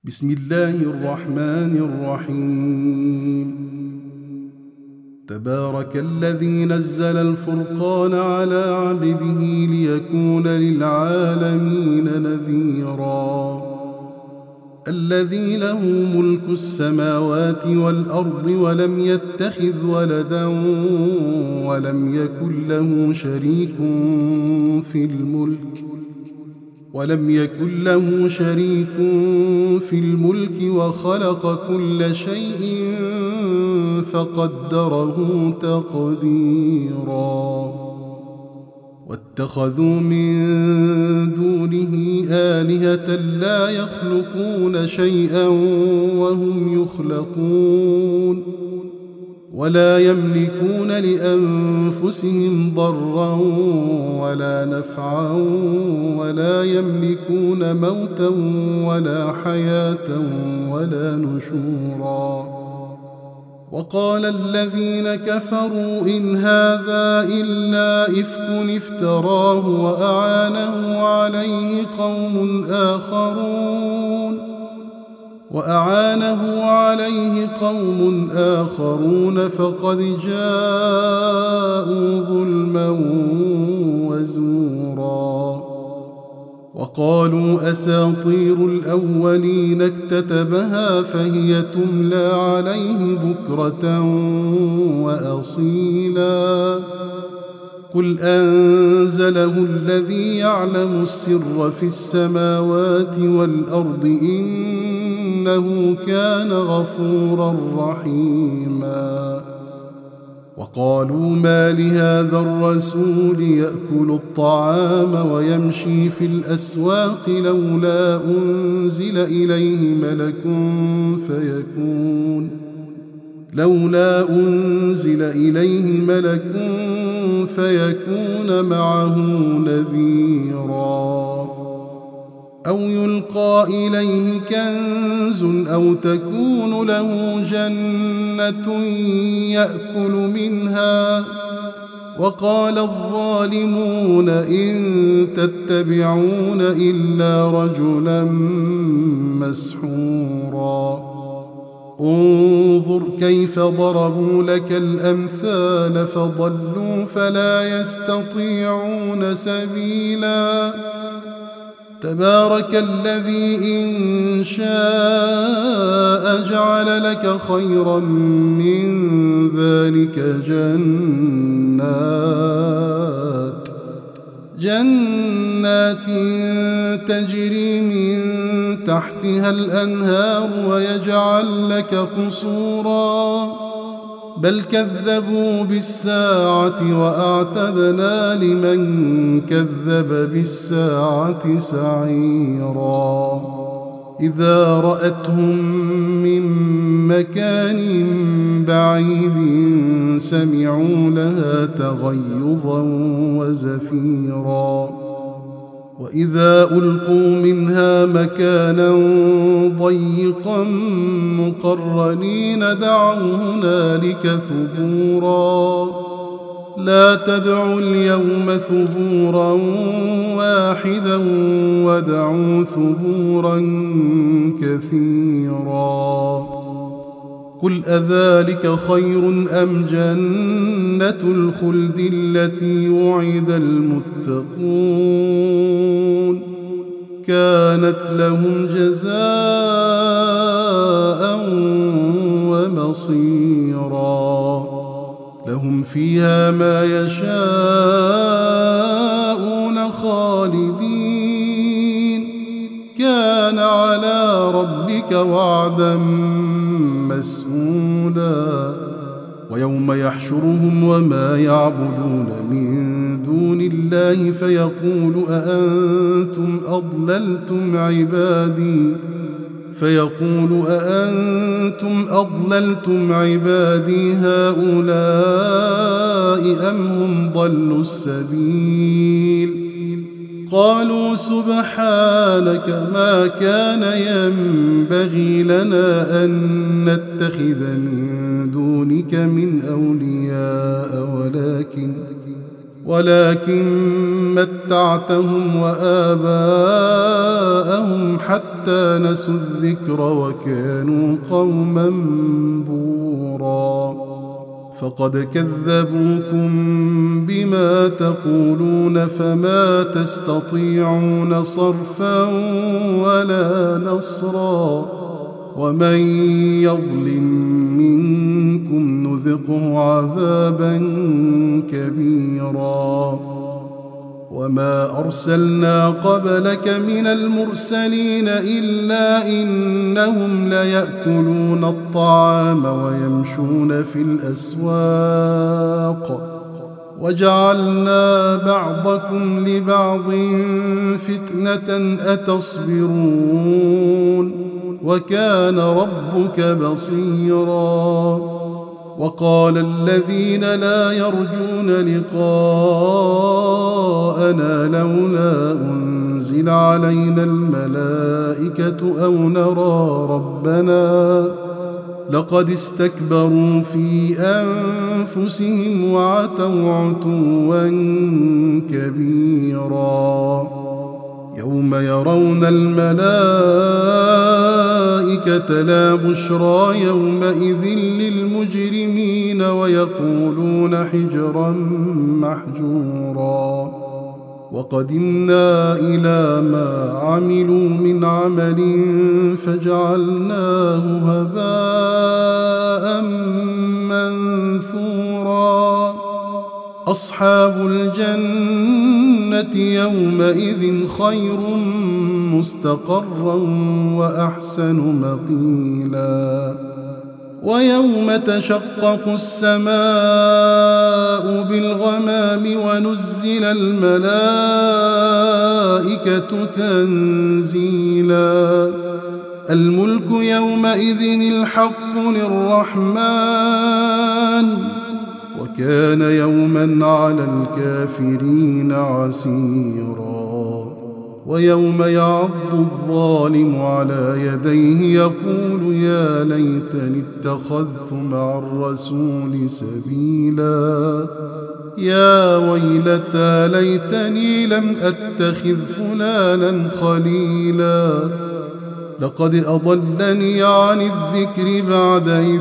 بسم الله الرحمن الرحيم. تبارك الذي نزل الفرقان على عبده ليكون للعالمين نذيرا. الذي له ملك السماوات والأرض ولم يتخذ ولدا ولم يكن له شريك في الملك وخلق كل شيء فقدره تقديرا. واتخذوا من دونه آلهة لا يخلقون شيئا وهم يخلقون ولا يملكون لأنفسهم ضرا ولا نفعا ولا يملكون موتا ولا حياة ولا نشورا. وقال الذين كفروا إن هذا إلا إفك افتراه وأعانه عليه قوم آخرون فقد جاءوا ظلما وزورا. وقالوا أساطير الأولين اكتتبها فهي تملى عليه بكرة وأصيلا. قل أنزله الذي يعلم السر في السماوات والأرض إنه كان غفورا رحيما. وقالوا ما لهذا الرسول يأكل الطعام ويمشي في الأسواق لولا أنزل إليه ملك فيكون معه نذيرا. أو يلقى إليه كنز أو تكون له جنة يأكل منها. وقال الظالمون إن تتبعون إلا رجلا مسحورا. انظر كيف ضربوا لك الأمثال فضلوا فلا يستطيعون سبيلا. تبارك الذي إن شاء جعل لك خيرا من ذلك جنات تجري من تحتها الأنهار ويجعل لك قصورا. بل كذبوا بالساعة وأعتدنا لمن كذب بالساعة سعيرا. إذا رأتهم من مكان بعيد سمعوا لها تغيظا وزفيرا. وإذا ألقوا منها مكانا ضيقا مقرنين دعوا هنالك ثبورا. لا تدعوا اليوم ثبورا واحدا ودعوا ثبورا كثيرا. قل أذلك خير أم جنة الخلد التي وعد المتقون كانت لهم جزاء ومصيرا. لهم فيها ما يشاءون خالدين كان على ربك وعدا مسئولا. ويوم يحشرهم وما يعبدون من دون الله فيقول أأنتم أضللتم عبادي هؤلاء أم هم ضلوا السبيل. قالوا سبحانك ما كان ينبغي لنا أن نتخذ من دونك من أولياء ولكن متعتهم وآباءهم حتى نسوا الذكر وكانوا قوما بورا فقد كذبوكم بما تقولون فما تستطيعون صرفا ولا نصرا ومن يظلم منكم نذقه عذابا كبيرا وما أرسلنا قبلك من المرسلين إلا إنهم ليأكلون الطعام ويمشون في الأسواق وجعلنا بعضكم لبعض فتنة أتصبرون وكان ربك بصيرا وقال الذين لا يرجون لقاءنا لولا أنزل علينا الملائكة أو نرى ربنا لقد استكبروا في أنفسهم وعتوا عتوا كبيرا يوم يرون الملائكة لا بشرى يومئذ للمجرمين ويقولون حجرا محجورا وقدمنا إلى ما عملوا من عمل فجعلناه هباء منثورا أصحاب الجنة يومئذ خير مستقرا وأحسن مقيلا ويوم تشقق السماء بالغمام ونزل الملائكة تنزيلا الملك يومئذ الحق للرحمن وكان يوما على الكافرين عسيرا ويوم يعض الظالم على يديه يقول يا ليتني اتخذت مع الرسول سبيلا يا ويلتى ليتني لم أتخذ فلانا خليلا لقد أضلني عن الذكر بعد إذ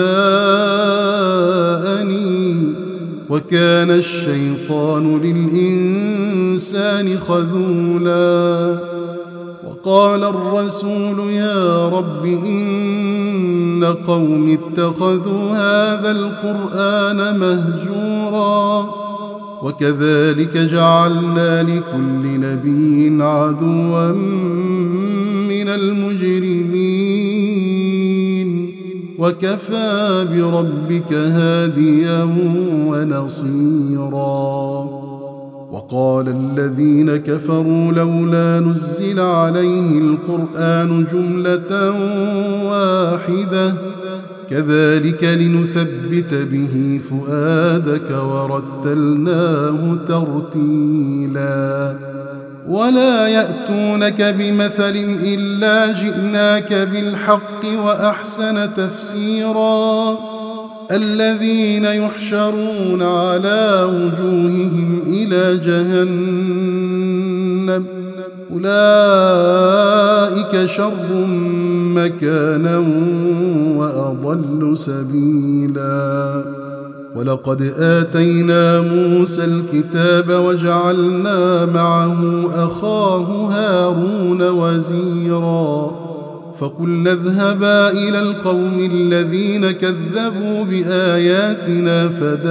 جاءني وكان الشيطان للإنسان خذولا وقال الرسول يا رب إن قوم اتخذوا هذا القرآن مهجورا وكذلك جعلنا لكل نبي عدوا من المجرمين وكفى بربك هاديا ونصيرا وقال الذين كفروا لولا نزل عليه القرآن جملة واحدة كذلك لنثبت به فؤادك ورتلناه ترتيلا ولا يأتونك بمثل إلا جئناك بالحق وأحسن تفسيرا الذين يحشرون على وجوههم إلى جهنم أولئك شر مكانا وأضل سبيلا ولقد آتينا موسى الكتاب وجعلنا معه أخاه هارون وزيرا فقلنا اذهبا إلى القوم الذين كذبوا بآياتنا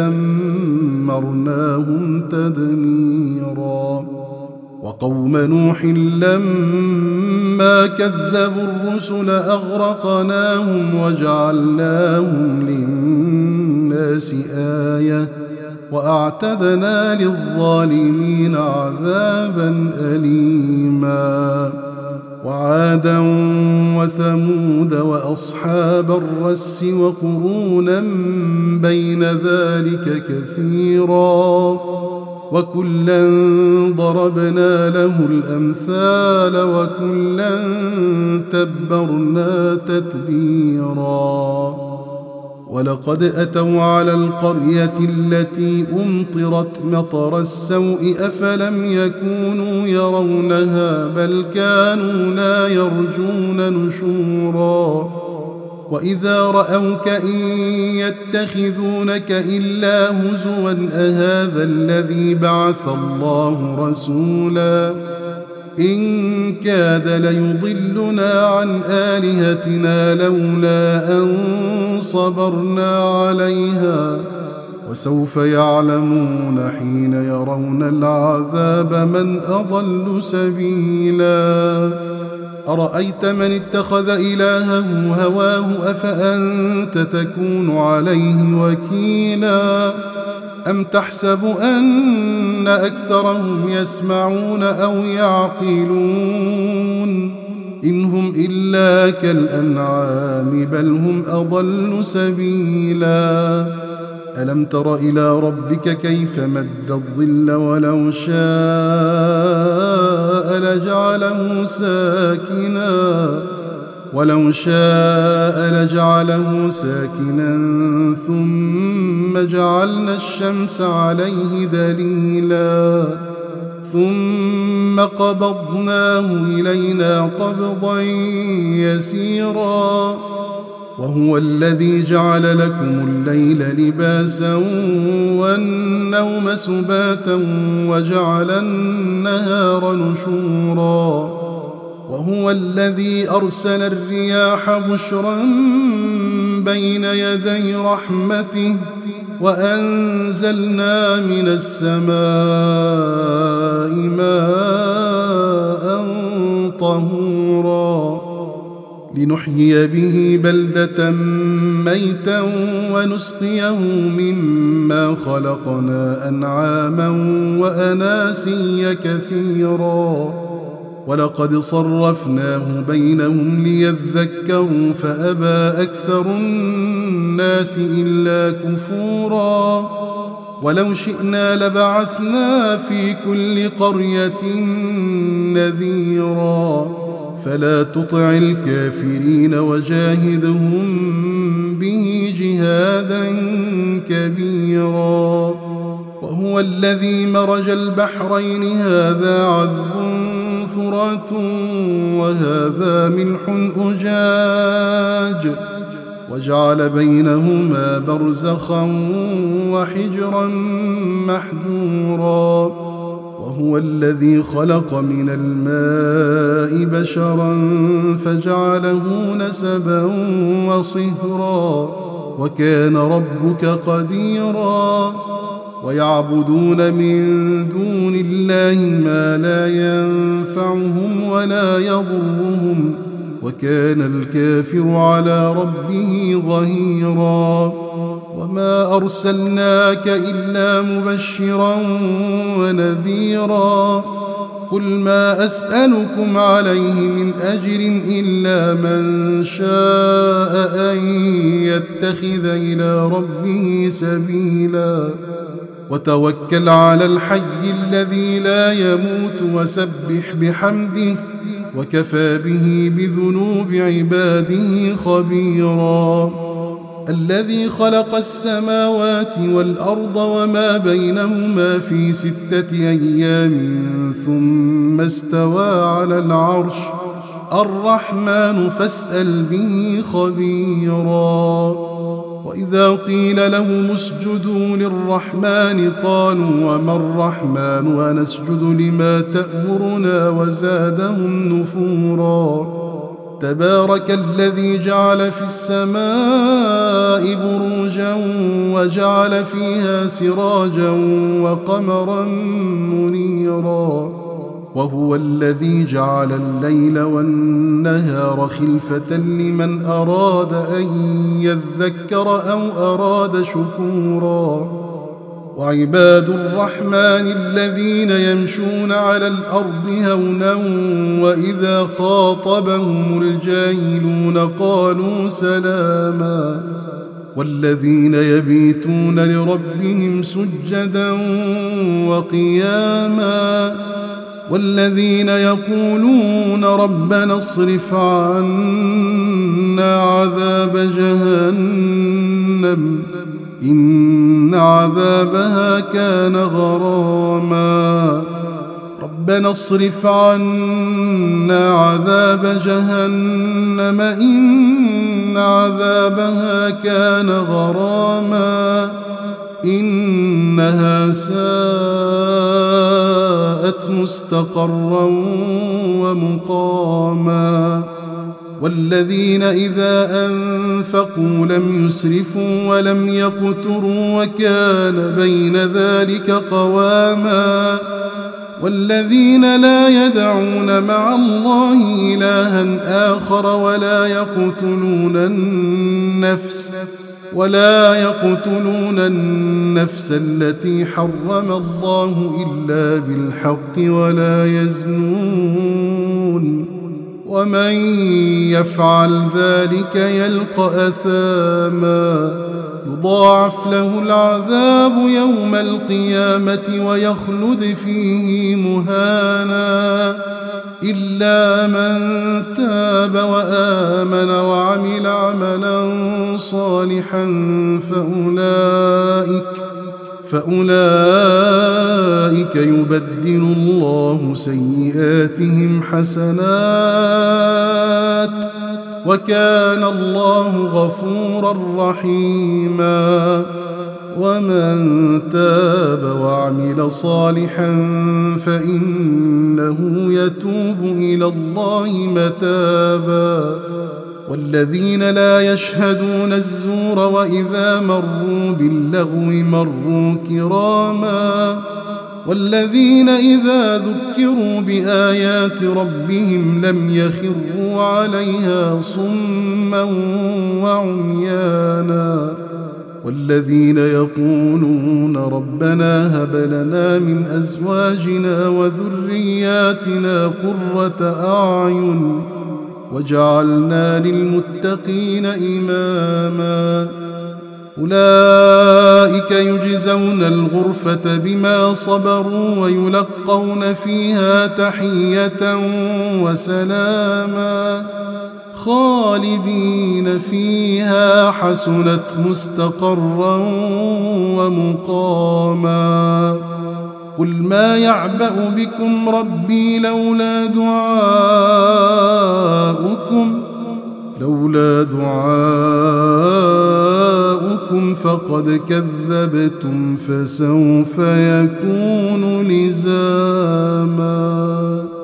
فدمرناهم تدميرا وقوم نوح لما كذبوا الرسل أغرقناهم وجعلناهم للناس آية وأعتدنا للظالمين عذابا أليما وعادا وثمود وأصحاب الرس وقرونا بين ذلك كثيرا وكلا ضربنا له الأمثال وكلا تبرنا تتبيرا ولقد أتوا على القرية التي أمطرت مطر السوء أفلم يكونوا يرونها بل كانوا لا يرجون نشورا وإذا رأوك إن يتخذونك إلا هزوا أهذا الذي بعث الله رسولا إن كاد ليضلنا عن آلهتنا لولا أن صبرنا عليها وسوف يعلمون حين يرون العذاب من أضل سبيلا أرأيت من اتخذ إلهه هواه أفأنت تكون عليه وكيلا أم تحسب أن أكثرهم يسمعون أو يعقلون إن هم إلا كالأنعام بل هم أضل سبيلا ألم تر إلى ربك كيف مد الظل ولو شاء لجعله ساكنا ثم جعلنا الشمس عليه دليلا ثم قبضناه إلينا قبضا يسيرا وهو الذي جعل لكم الليل لباسا والنوم سباتا وجعل النهار نشورا وهو الذي أرسل الرياح بشرا بين يدي رحمته وأنزلنا من السماء ماء طهورا لنحيي به بلدة ميتا ونسقيه مما خلقنا أنعاما وأناسيا كثيرا ولقد صرفناه بينهم ليذكروا فأبى أكثر الناس إلا كفورا ولو شئنا لبعثنا في كل قرية نذيرا فلا تطع الكافرين وجاهدهم به جهادا كبيرا وهو الذي مرج البحرين هذا عذب فرات وهذا ملح أجاج وجعل بينهما برزخا وحجرا محجورا وهو الذي خلق من الماء بشرا فجعله نسبا وصهرا وكان ربك قديرا ويعبدون من دون الله ما لا ينفعهم ولا يضرهم وكان الكافر على ربه ظهيرا وما أرسلناك إلا مبشرا ونذيرا قل ما أسألكم عليه من أجر إلا من شاء أن يتخذ إلى ربه سبيلا وتوكل على الحي الذي لا يموت وسبح بحمده وكفى به بذنوب عباده خبيرا الذي خلق السماوات والأرض وما بينهما في 6 أيام ثم استوى على العرش الرحمن فاسأل به خبيرا وإذا قيل لهم اسجدوا للرحمن قالوا وما الرحمن ونسجد لما تأمرنا وزادهم نفورا تبارك الذي جعل في السماء بروجا وجعل فيها سراجا وقمرا منيرا وهو الذي جعل الليل والنهار خلفة لمن أراد أن يذكر أو أراد شكورا وعباد الرحمن الذين يمشون على الأرض هونا وإذا خاطبهم الجاهلون قالوا سلاما والذين يبيتون لربهم سجدا وقياما والذين يقولون ربنا اصرف عنا عذاب جهنم إن عذابها كان غراما ربنا اصرف عنا عذاب جهنم إن عذابها كان غراما إنها ساءت مستقرا ومقاما والذين إذا أنفقوا لم يسرفوا ولم يقتروا وكان بين ذلك قواما والذين لا يدعون مع الله إلها آخر ولا يقتلون النفس التي حرم الله إلا بالحق ولا يزنون ومن يفعل ذلك يلقى أثاما يضاعف له العذاب يوم القيامة ويخلد فيه مهانا إلا من تاب وآمن وعمل عملا صالحا فأولئك يبدل الله سيئاتهم حسنات وكان الله غفورا رحيما ومن تاب وعمل صالحا فإنه يتوب إلى الله متابا والذين لا يشهدون الزور وإذا مروا باللغو مروا كراما والذين إذا ذكروا بآيات ربهم لم يخروا عليها صما وعميانا والذين يقولون ربنا هب لنا من أزواجنا وذرياتنا قرة أعين وجعلنا للمتقين إماما أولئك يجزون الغرفة بما صبروا ويلقون فيها تحية وسلاما خالدين فيها حسنت مستقرا ومقاما قل ما يعبأ بكم ربي لولا دعاؤكم فقد كذبتم فسوف يكون لزاما.